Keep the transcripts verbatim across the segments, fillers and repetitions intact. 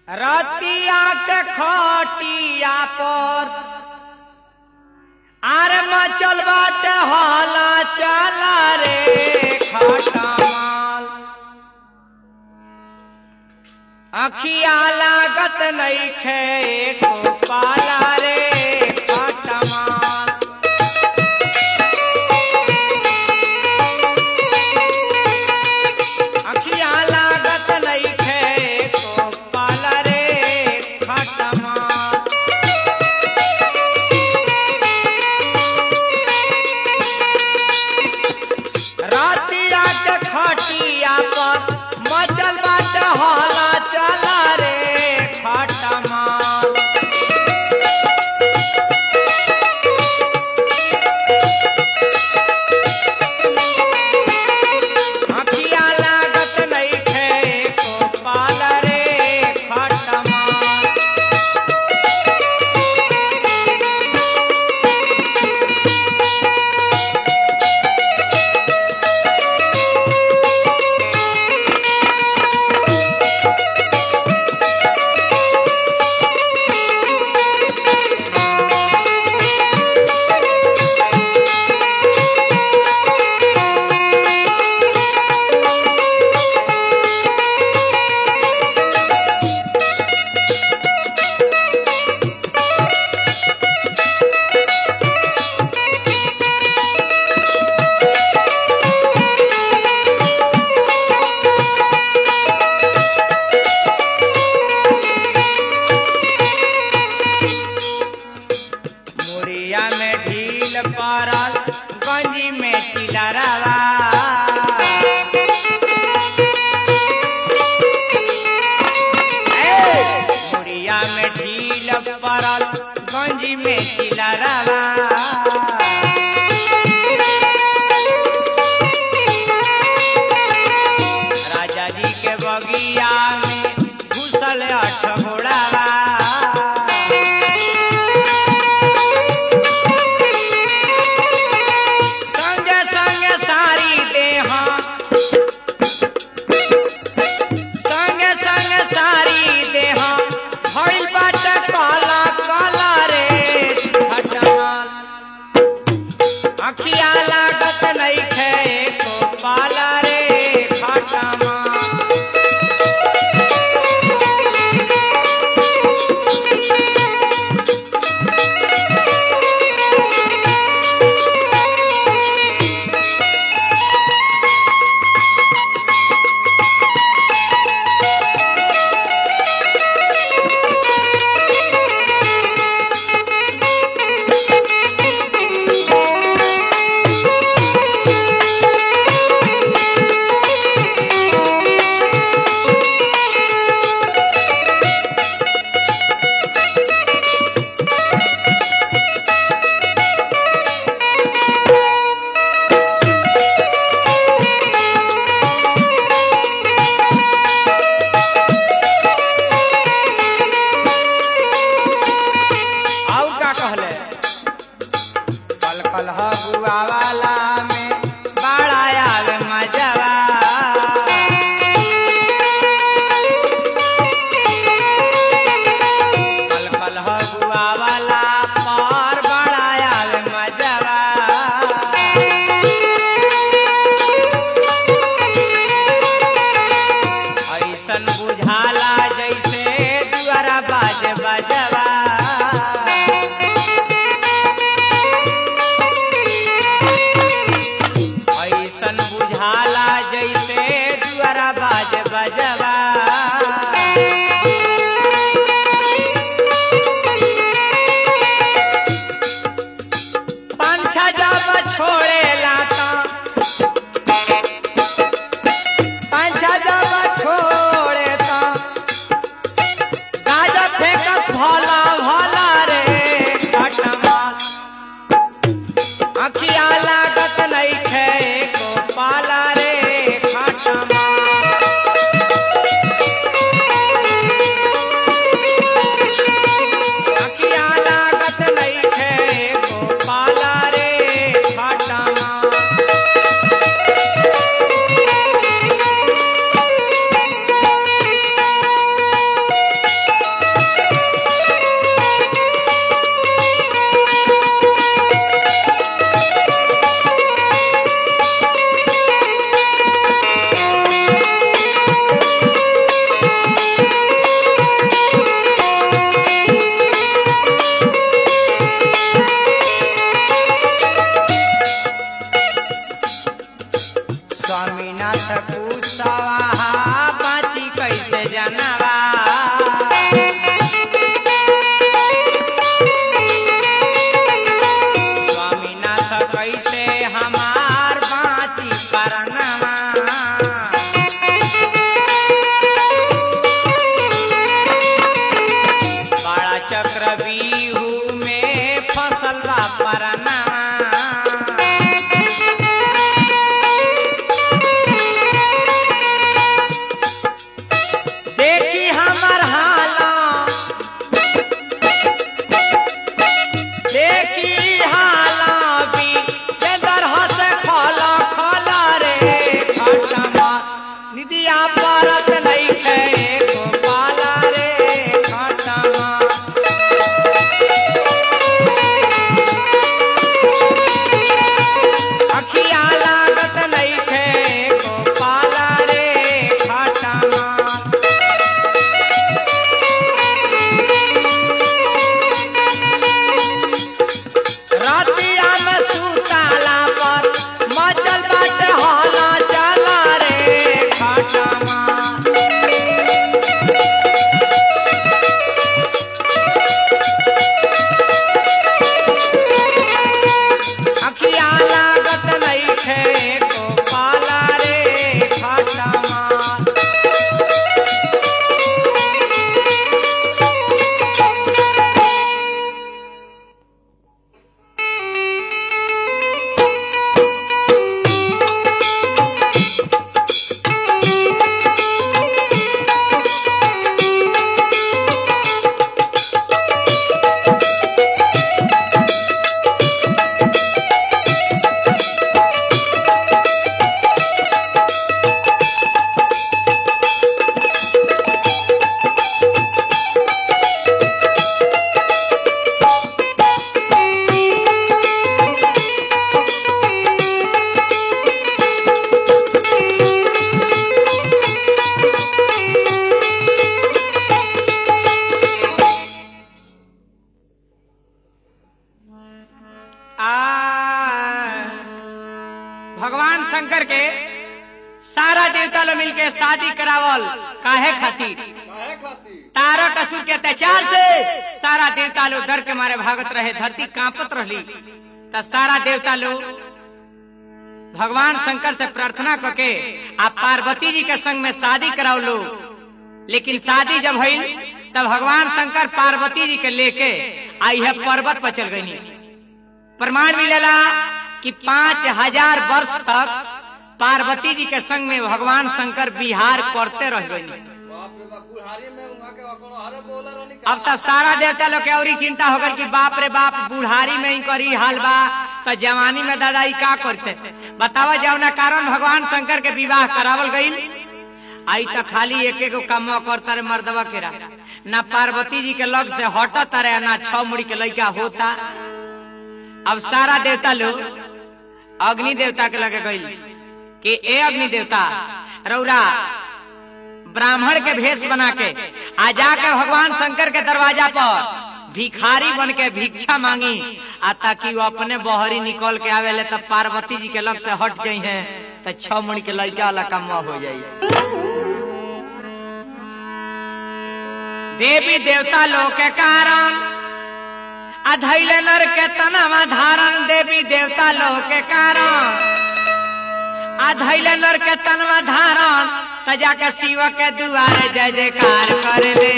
रतिया के खटिया पर आर मचल बाटे हाला चला रे खटमल। अखिया लागत नइखे एको पाला रे खटमल। अखिया लागत नइखे एको पाला रे खटमल। रातिया के खटिया पर मचल बाटे हाला चला रे खटमल। अखिया लागत नइखे एको पाला रे खटमल। मुड़िया में ढील पड़ल गंजी में चिलरवा। मुड़िया में ढील पड़ल गंजी में चिलरवा। राजा जी के बगिया में घुसल अठगोड़वा। संगे संगे सारी देहा संगे संगे सारी देहा भइल बाटे काला काला रे खटमल। अखिया लागत नइखे एको पाला रे खटमल। और का कहले कल कल हगुआ वाला में बड़ा आवे मजवा। कल कल हगुआ वाला पर बड़ा आवे मजवा। ऐसन बुझाला जैसे दुआरा बाज बजवा। ऐसन बुझाला जैसे दुआरा बाज बजवा। पंछा जब छोड़ेला ता पंछा जब छोड़े ता चक्रव्यूह में फसल बा परनावा। देखी हमर हाला देखी हाला भी के दरह से खोला खोला रे खटमा निदिया परत नहीं खे गोपाला रे खटमा। अखिया लागत नहीं खे गोपाला रे खटमा। रातिया में सुताला पर मचल बाटे हाला चला रे खटमा। अखिया लागत नहीं खे गोपाला रे खटमा। भगवान शंकर के सारा देवता लोग मिलके शादी करावल काहे खातिर? तारक असुर के अत्याचार से सारा देवता लोग डर के मारे भागत रहे, धरती कांपत रही। तो सारा देवता लोग भगवान शंकर से प्रार्थना करके आप पार्वती जी के संग में शादी कराओ लो। लेकिन शादी जब हुई तब भगवान शंकर पार्वती जी के लेके आई है पर्वत पर चल गई। प्रमाण मिलेला कि पांच हजार वर्ष तक पार्वती जी के संग में भगवान शंकर विहार करते रह गए। अब तो सारा देवता लोग के और चिंता हो गई कि बाप रे बाप बुढ़ारी में ही करी हाल बा तो जवानी में दादाई का करते। बतावा जाओ ना कारण भगवान शंकर के विवाह करावल गई। आई तो खाली एक एक काम करता रे मर्दवा के ना पार्वती जी के लग से हटता रहे ना छह मुड़ी के लड़का होता। अब सारा देवता लोग अग्नि देवता के लगे गई कि ए अग्नि देवता रौरा ब्राह्मण के भेष बना के आ जाके भगवान शंकर के दरवाजा पर भिखारी बन के भिक्षा मांगी आ ताकि वो अपने बहरी निकल के आवेले तब पार्वती जी के लग से हट जाई है तो छह मुड़ी के लड़का वाला काम हो जाये। देवी देवता लोग के कारण अधैले नर के तनवा धारण, देवी देवता लोग के कारण अधैले नर के तनवा धारण तो जाके शिव के दुआरे जय जयकार कर ले।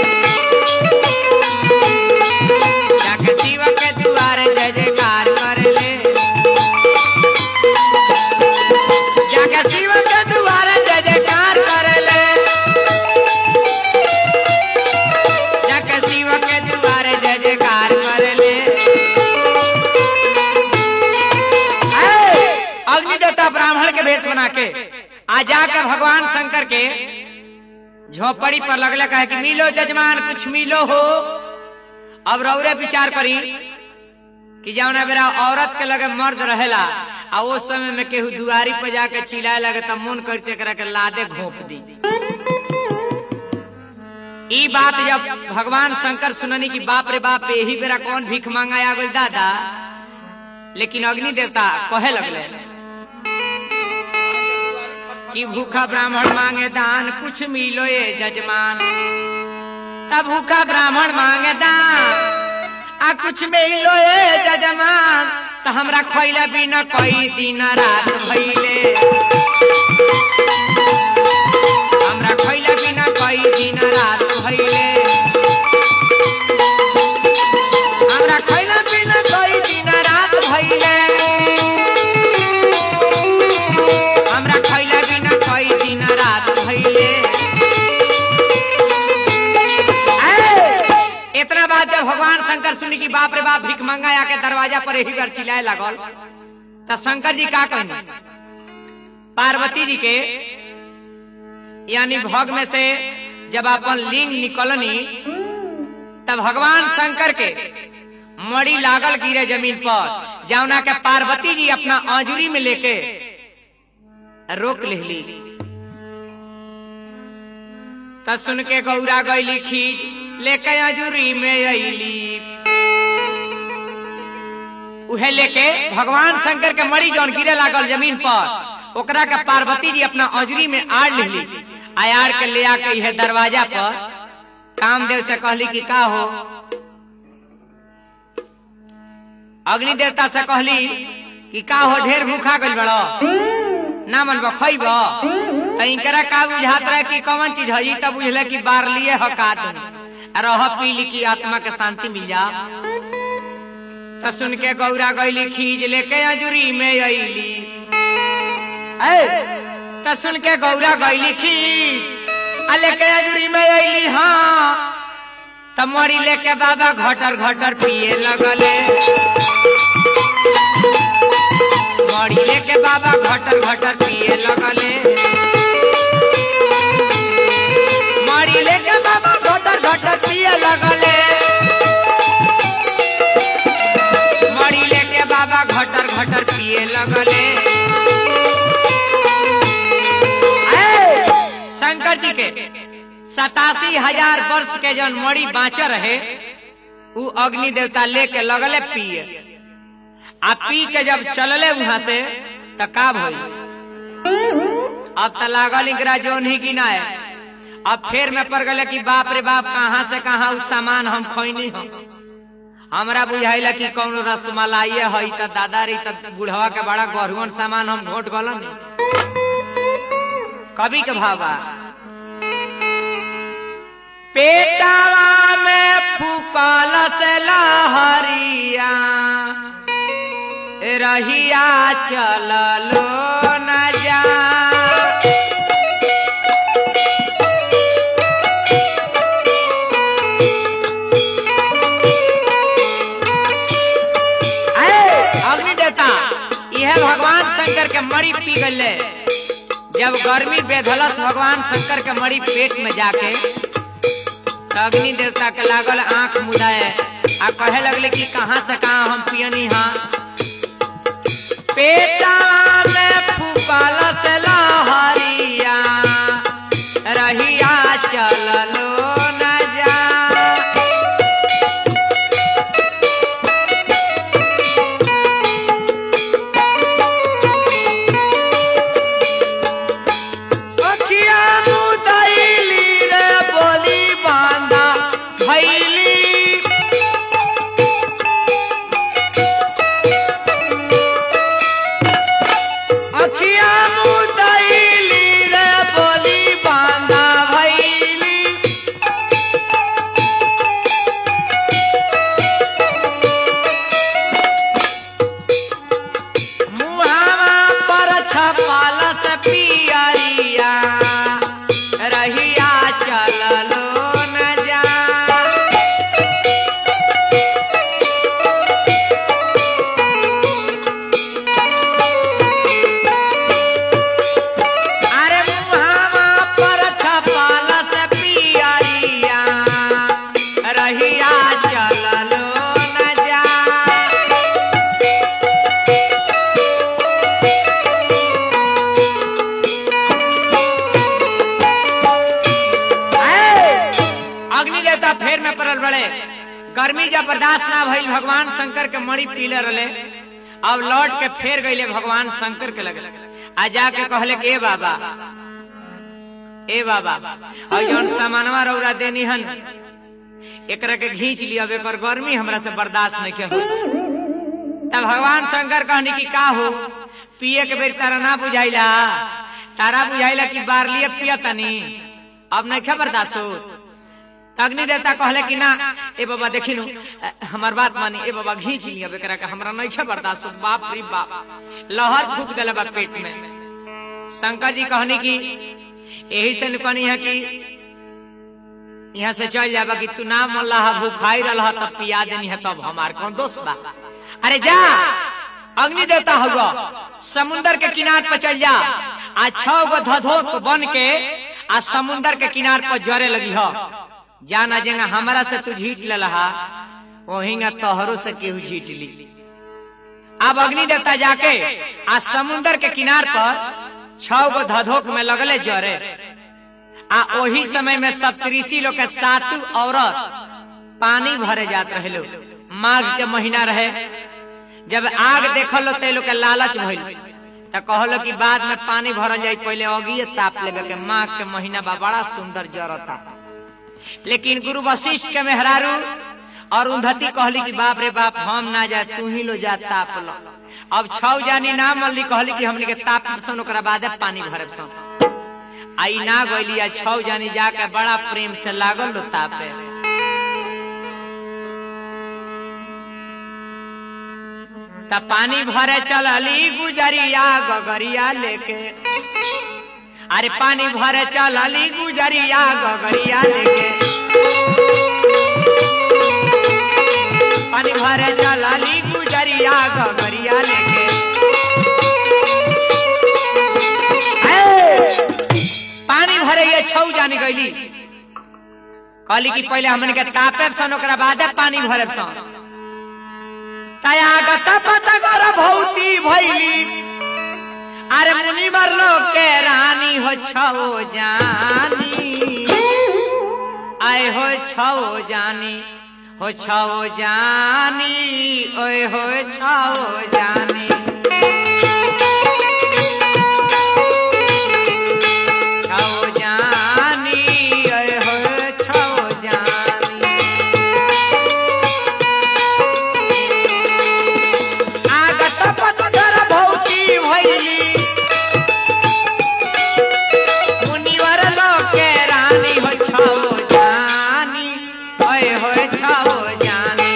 जाके शिव के दुआरे जय जयकार कर ले। जाके शिव के दुआरे जय जयकार कर ले। जाके शिव के दुआरे जय जयकार कर ले। अग्नि देवता ब्राह्मण के भेष बना के आ जाकर भगवान शंकर के झोपड़ी पर लगले कहे कि मिलो जजमान कुछ मिलो हो। अब रौरे विचार करी कि जौना बेरा औरत के लगे मर्द रहेला आ वो समय में केहू दुआरी पर जाके चिल्लाए लगे तब मन करते करा के लादे घोंप दी। ई बात जब भगवान शंकर सुननी कि बाप रे बाप यही बेरा कौन भीख मांगा आ गई दादा। लेकिन अग्नि देवता कहे लगले कि भूखा ब्राह्मण मांगे दान कुछ मिलो ये जजमान। तब भूखा ब्राह्मण मांगे दान आ कुछ मिलो ये जजमान। तो हमरा खोइला बिना कोई दिन रात भइले। हमरा खोइला बिना कोई दिन रात भइले। शंकर सुनी कि बाप रे बाप भिख मंगा आके दरवाजा पर यही बार चिल्लाए लागल। तो शंकर जी का कहने पार्वती जी के यानी भोग में से जब अपन लिंग निकलनी तब भगवान शंकर के मड़ी लागल गिरे जमीन पर, जौना के पार्वती जी अपना आंजुरी में लेके रोक लेली। तब सुन के गौरा गईली खींच लेके आंजुरी में अली, उहे लेके भगवान शंकर के मड़ी जौन गिरे लागल जमीन पर ओकरा के पार्वती जी अपना आंजुरी में आड़ लेली। आयार के ले आके यह दरवाजा पर कामदेव से कहली कि का हो। अग्नि देवता से कहली कि का हो ढेर भूखा गइल बड़ो ना मन बखइब त इनकरा का बुझात रहे कि कौन चीज हई। तब बुझले कि बार लिए हकात रह पीली की आत्मा के शांति मिल जा। तो सुन के गौरा गईली खींच लेके आंजुरी में अली। तो सुन के गौरा गईली खींच लेके आंजुरी में अली। हाँ तब मरी लेके बाबा घटर घटर पिए लगले, मरी लेके बाबा घटर घटर पिए लगले, मरी लेके बाबा घटर घटर पिए लगले, मरी लेके बाबा घटर घटर पिए लगले। शंकर जी के सतासी हजार वर्ष के जन मड़ी बाँचा रहे उ अग्नि देवता लेके लगले पिए। आ पी के जब चलले वहां से तो का भई, अब तो लागल इंकरा जोन ही गिनाए। अब फेर में पड़ गए कि बाप रे बाप कहाँ से कहाँ उस सामान हम खोइनी हम। हमरा बुझाइला कि कौन रसमलाई है तो दादा रे तो बुढ़वा के बड़ा गहरुअन सामान हम घोट गलन। कवि के भावा पेटावा में फूकल से लहरिया रहिया चललो न जा। अग्नि देवता यह भगवान शंकर के मड़ी पी गए। जब गर्मी बेधलस भगवान शंकर के मड़ी पेट में जाके तो अग्नि देवता के लागल आंख मुदाए आ कहे लगले कि कहाँ से कहाँ हम पियनी। हाँ पेटा में फूकल से लहरिया रहिया चललो न जा। अखिया मुदैली रे बोली बांधा भैली, अखिया मुदैली रे बोली बांधा भैली। मुहावा पर छपाल से पियरिया रहिया चललो न जा। अरे मुहावा पर छपाल से पियरिया रहिया चललो न जा। अग्नि देवता फेर में पड़ल बड़े। गर्मी जब बर्दाश्त ना भइल भगवान शंकर के मड़ी पीले रहे। अब लौट के फेर गईले भगवान शंकर के लगे आ जाके कहले कि ए बाबा ए बाबा और जौन सामानवा रौरा देनी हन एकरा के घींच लिया, एकर गर्मी हमरा से बर्दाश्त नहीं के। तब भगवान शंकर कहनी कि का हो पिए के बेर तारा ना बुझाइला, तारा बुझाइला कि बार लिए पिया तनी अब नहीं खे बर्दाश्त हो। अग्नि देवता कहले कि ना ए बाबा देखी नु हमार बात मानी, ए बाबा घींच लिया बेकरा के हमरा नहीं खे बर्दाश्त हो। बाप रे बाप लहर फूट गले बा पेट में। शंकर जी कहनी कि यही से कहनी है कि यहाँ से चल जाबा कि तू ना मल्लाह भूखाई रहा तब पिया देनी है तब हमार कौन दोस्त बा। अरे जा अग्नि देवता होगा समुन्दर के किनार पर चल जा आ छह गो धधोक बन के आ समुन्दर के किनार पर जरे लगी हो जाना जेंगा हमारा से तू झीट ले लहा वहींगा तोहरों से केहू झीट ली। अब अग्नि देवता जाके आ समुन्दर के किनार पर छह गो धधोक में लगले जरे आ वही समय में सप्तऋषि लोग के सातु औरत पानी भरे जात रहे लो। माघ के महीना रहे जब आग देखल ते लोग के लालच भइल त कहलो कि बाद में पानी भरल जाई पहले अगिए ताप लेबे के। माघ के महीना बा बड़ा सुंदर जरता लेकिन गुरु वशिष्ठ के मेहरारू और उन्धति कहली कि बाप रे बाप हम ना जाए तू ही लो जा ताप लो। अब छौ जानी ना मल्ली कहली कि हमने के ताप सन ओकरा बाद पानी भरे सन आई ना गइली आ छौ जानी जाके बड़ा प्रेम से लागल लो तापे। त पानी भरे चलली गुजरिया गगरिया लेके। अरे पानी भरे चलली गुजरिया गगरिया लेके। पानी भरे चलली गुजरिया गगरिया लेके। पानी भरे ये छौ जानी गईली कहली कि पहले हमने के तापे सन ओकरा बादे पानी भरे सन तया गता पता कर भौती भइली। अरे मुनिवर लोग के रानी हो छौ जानी आए हो छौ जानी हो छौ जानी ओए हो छौ जानी। छौ जानी ओए हो छौ जानी। आगत पतगर भौती भइली मुनिवर लोग के रानी हो छौ जानी ओए हो छौ जानी।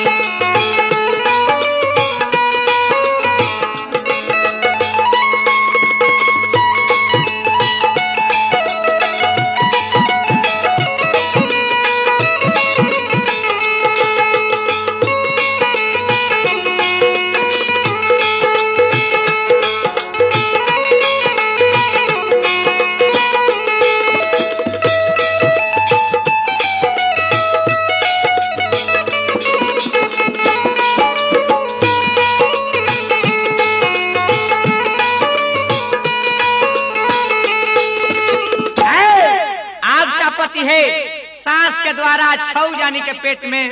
सांस के द्वारा छौ जानी के पेट में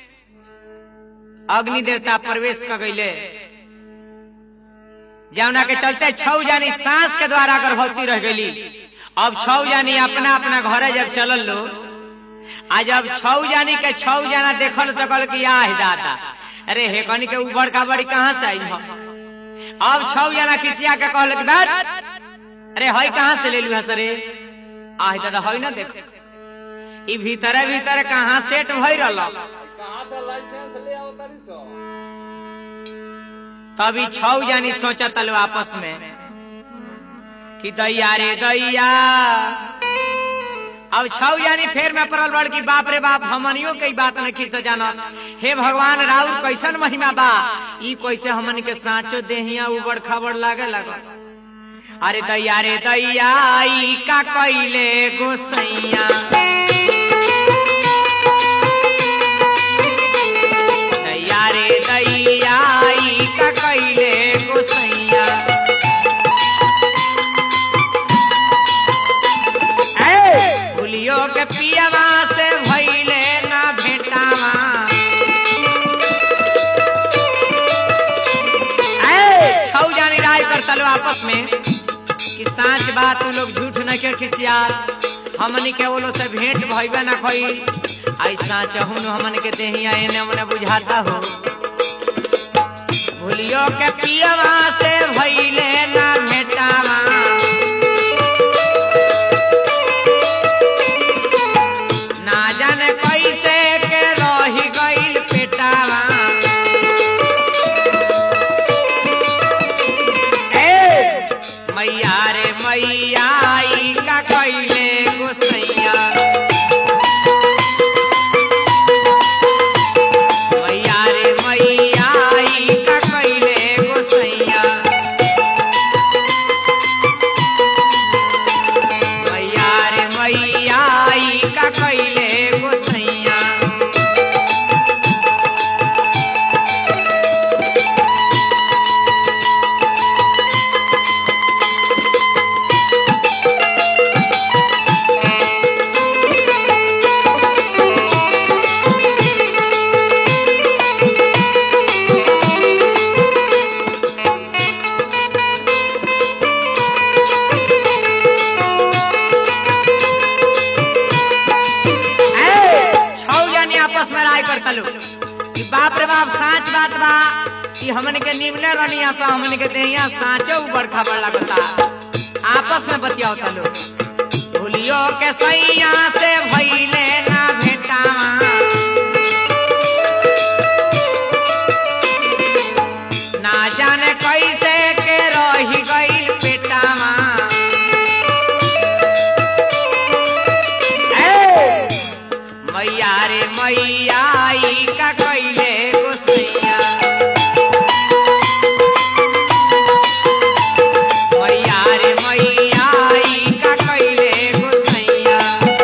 अग्नि देवता प्रवेश कर गईले जौना के चलते छौ जानी सांस के द्वारा गर्भवती रह गई। अब छौ जानी अपना अपना घरे जब चलल लो आ जब छौ जानी के छौ जाना देखल तो कहल कि आह दादा अरे हे कनी के उबड़ का बड़ी कहां से आई हो। अब छौ जाना खिचिया के कहल कि बात अरे हई कहां से ले लू हसरे आह दादा हई ना देखो ई भीतर भीतर कहाँ सेट भई रहा लाइसेंस ले आओ तरी सो। तभी छौ जानी सोचा तलो आपस में कि दैया रे दैया। अब छौ जानी फेर में पड़ल बड़ की बाप रे बाप हमनियों के बात न खींच जाना। हे भगवान राउर कैसन महिमा बा ई कैसे हमन के साँचो देहिया उबड़ खाबड़ लागे लगा। अरे दैया रे दैया ई का कैले गोसैया। दैया रे दैया ई का कैले गोसैया। भूलियो के पियवा से भइले ना भेटावा। छौ जानी राय कर तलो आपस में कि सांच बात लोग झूठ न के खिसिया हमनी के बोलो से भेंट भइबे न खोई ऐसा चहुन हमन के देहिया एने मने बुझाता हो। भूलियो के पियवा से भइले ना भेटावा। ना जाने कैसे के रही गइल पेटावा। मैया रे मैया ई का कैले गोसैया। कहता लो कि बाप रे बाप साँच बात बा कि हमन के निमले रनिया सा हमन के देहिया साँचो ऊपर खबर लगता आपस में बतियावता लो भूलियो के सैया से भइले ना भेटावा ना जाने कैसे के रही गईल पेटावा मैया रे मैया ई का कइले गोसैया मैया रे मैया ई का कइले गोसैया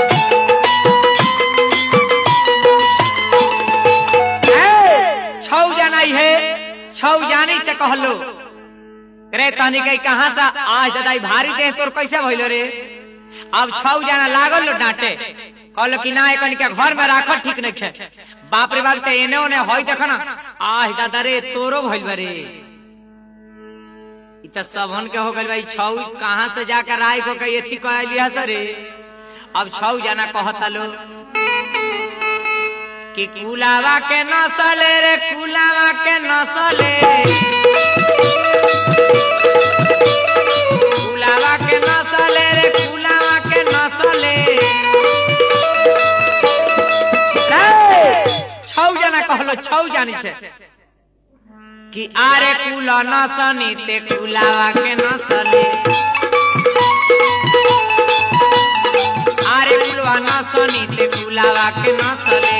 छौ जानी है छौ जानी से कहलो रे तनी कहीं कहाँ से आज दादाई भारी दे तोर कैसे भइलो रे अब छौ जाना लागल लो डांटे कहलो कि ना एकन के घर में राख ठीक नहीं है बाप रे बाप ते एने ओने होई देख ना आह दादा रे तोरो भइल बा रे इ त सबन के हो गइल भाई छौ कहां से जाकर राय को के एथी कह लिया सरे अब छौ जाना कहता लो कि कुलावा के नसले रे कुलावा के नसले कुलावा के नसले रे कुलावा के नसले छौ जना कहलो छौ जानी से कि आरे कुला नसनी ते कुलावा के नसले आरे कुलवा नसनी ते कुलावा के नसले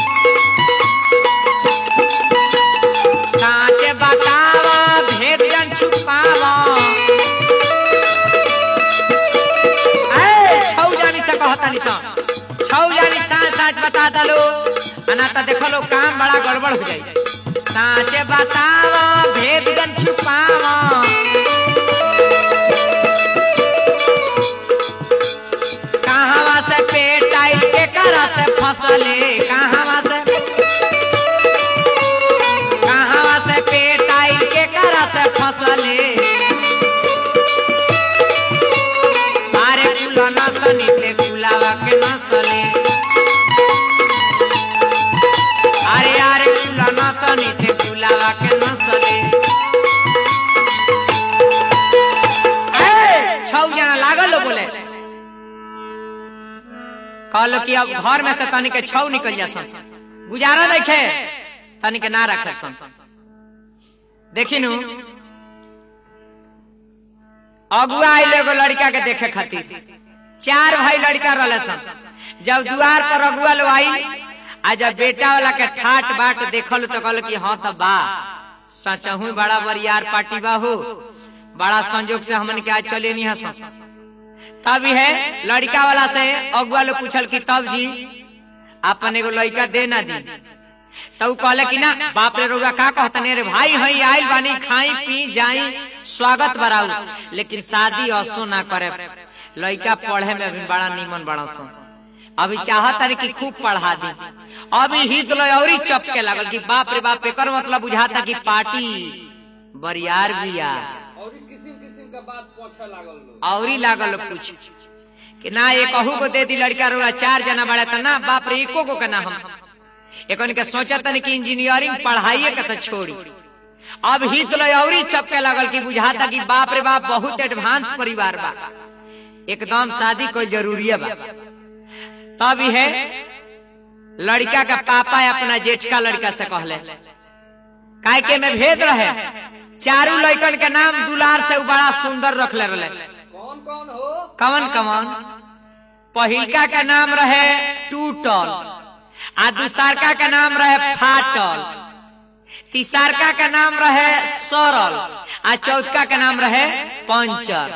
साँचे बतावा भेद जन छुपावा ए छौ जानी से कहता नहीं तो छौ जानी साँच साँच बता दलो अनाता देखो लो काम बड़ा गड़बड़ हो जाए साँचे बतावा भेद जन छुपावा कहां से पेट आई के करा से फसले कहां से कहां से पेट आई के करा से फसले अरे कुला नसनी ते कुलावा के नसले अरे अरे कुला नसनी ते कुलावा के नसले छौ जना लागल लो बोले कहलो कि अब घर में से तनी के छौ निकल जा सन गुजारा नहीं खे तनी के ना रखे सन देखी नु अगुआ आइल एगो लड़का के देखे खातिर चार भाई लड़का रहले सन जब द्वार पर अगुआ लो आई आ जब बेटा वाला के ठाट बाट देखल तो कहल कि हाँ तब बा सचहू बड़ा बरियार पार्टी बा हो बड़ा संजोग से हमन के आज चले नहीं हसन तब है लड़का वाला से अगुआ लोग पूछल कि तब जी अपन एगो लड़का दे ना दी तब कहले कि ना बाप रे रोगा का कहतने रे भाई हई आइल बानी खाई पी जाई स्वागत बराऊ लेकिन शादी असो ना करे लड़का पढ़े में भी बड़ा नीमन बड़ा सन अभी चाहता कि खूब पढ़ा दी अभी हित लो और चपके लागल कि बाप रे बाप एकर मतलब बुझाता कि पार्टी बरियार बिया और किसिम किसिम का बात पूछे लागल और ही लागल पूछ कि ना ये कहू को दे दी लड़का रोला चार जना बड़ा था ना बाप रे एको को ना हम एक के सोचता कि इंजीनियरिंग पढ़ाइए का तो छोड़ी अब हित लो और चपके लागल कि बुझाता कि बाप रे बाप बहुत एडवांस परिवार बा एकदम शादी कोई जरूरी बा तब है लड़का का पापा अपना जेठ का लड़का से कहले काय के में भेद रहे चारों लड़कन के नाम दुलार से बड़ा सुंदर रखले रहे कौन कौन हो कवन कवन पहिलका का नाम रहे टूटल आ दूसरका का नाम रहे फाटल तीसरका का नाम रहे सरल आ चौथका का नाम रहे पंचर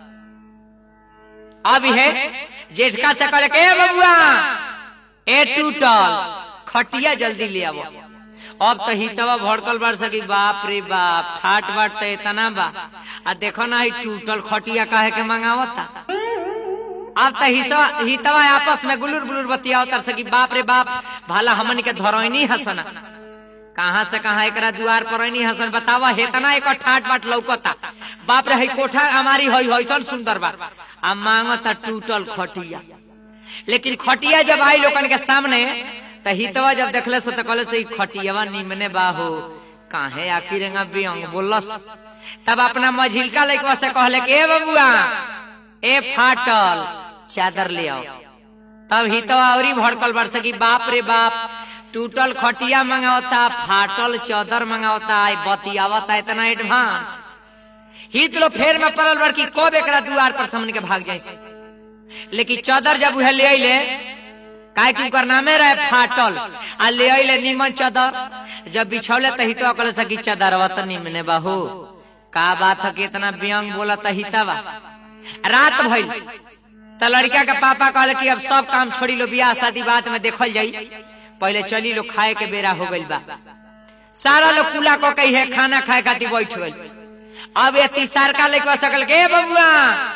अब है जेठका से करे के बबुआ ए टूटल खटिया जल्दी ले आवो अब तो हितवा भड़कल बार सकी बाप रे बाप ठाट बाट तो इतना बा आ देखो ना ही टूटल खटिया काहे के मंगावता अब तो हितवा हितवा आपस में गुलुर गुलुर बतिया उतर सकी बाप रे बाप भला हमन के धरोइनी हसना कहां से कहां एकरा द्वार पर नहीं हसन बतावा हेतना एक ठाट बाट लौकता बाप रे हई कोठा हमारी हई हईसन सुंदर बा आ मांगता टूटल खटिया लेकिन खटिया जब आई लोगन के सामने त हितवा जब देखले से तो कहले से खटियावा निमने बाहो काहे आखिर रंगा बियंग बोलस। तब अपना मझिलका लइकवा से कहले कि ए बबुआ ए फाटल चादर ले आओ। तब हितवा औरी भड़कल बरस की बाप रे बाप टूटल खटिया मंगावता फाटल चादर मंगावता बतियावता इतना एडवांस। हित लो फेर में पड़ल बड़ की कब एकरा द्वार पर समन के भाग जाए। लेकिन चादर जब उहे ले अइले काहे कि ओकर नामे रहे फाटल आ ले अइले निमन चादर जब बिछौले त हितवा कहले सकी चादरवा त निमने बाहू का बात है कि इतना व्यंग बोला त हितवा। रात भइल त लड़का के पापा कहले कि अब सब काम छोड़ी लो बियाह शादी बात में देखल जाई पहले चली लो खाए के बेरा हो गइल बा। सारा लोग कुला को कही है खाना खाए खातिर बैठ गइल। अब ये तीसर का लेके सकल के बबुआ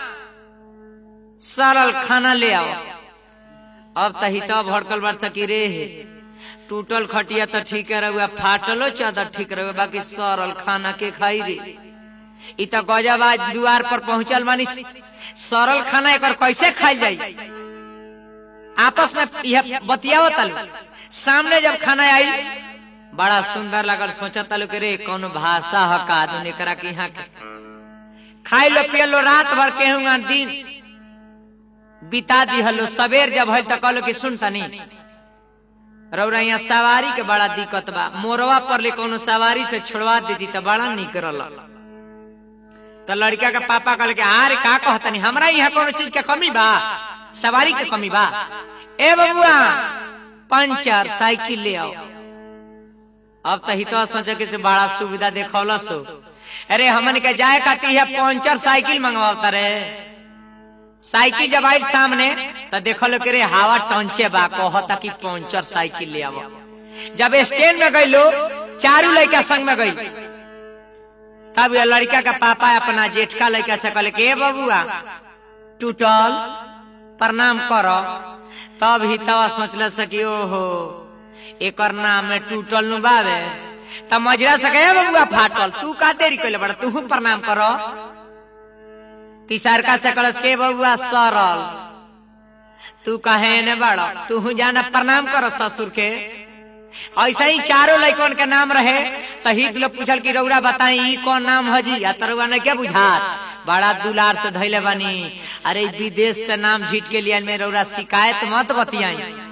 सरल खाना ले आओ। अब त हितवा भड़कल बरस की रे टूटल खटिया तो ठीक रहुआ फाटलो चादर ठीक रहुआ बाकी सरल खाना के खाई रे। इ त गजब आज द्वार पर पहुंचल मानी सरल खाना एक कैसे खाई जाई। आपस में यह बतियावतल सामने जब खाना आई बड़ा सुंदर लगल। सोचता लो कि रे कौन भाषा है का आदमी करा के यहाँ के खाई लो पिय लो रात भर के हुआ दिन बिता दी हलो। सवेर जब है तो कहलो कि सुन तनी रौरा यहाँ सवारी के बड़ा दिक्कत बा मोरवा पर ले कोनो सवारी से छोड़वा देती तो बड़ा निक रल। तो लड़का का पापा कहल के अरे का कहतनी हमरा यहाँ कोनो चीज के कमी बा सवारी के कमी बा। ए बबुआ पंचर साइकिल ले आओ। अब तो हितवा सोचे कि से बड़ा सुविधा देखौला सो अरे हमन के जाए खाती है पंचर साइकिल मंगवाता रे। साइकिल जब आई सामने तो देखल के रे हवा टंचे बा कहता कि पंचर साइकिल ले आओ। जब स्टैंड में गई लो चारू लड़का संग में गई तब ये लड़का का पापा अपना जेठका लड़का से कहले के बबुआ टूटल प्रणाम करो। तब हितवा सोचल सकी ओहो एक नाम में टूटल नु बावे तब मजरा सके बबुआ फाटल तू का देरी कैले बड़ा तू प्रणाम करो। तीसर का से कलस के बबुआ सरल तू कहे ने बड़ा तू जाना प्रणाम करो ससुर के। ऐसा ही चारों लड़कन के नाम रहे तो हित लोग पूछल कि रौरा बताई ई कौन नाम हजी या तरुआ ने क्या बुझात बड़ा दुलार से धैले बनी। अरे विदेश से नाम झीट के लिए में रौरा शिकायत मत बतियाई।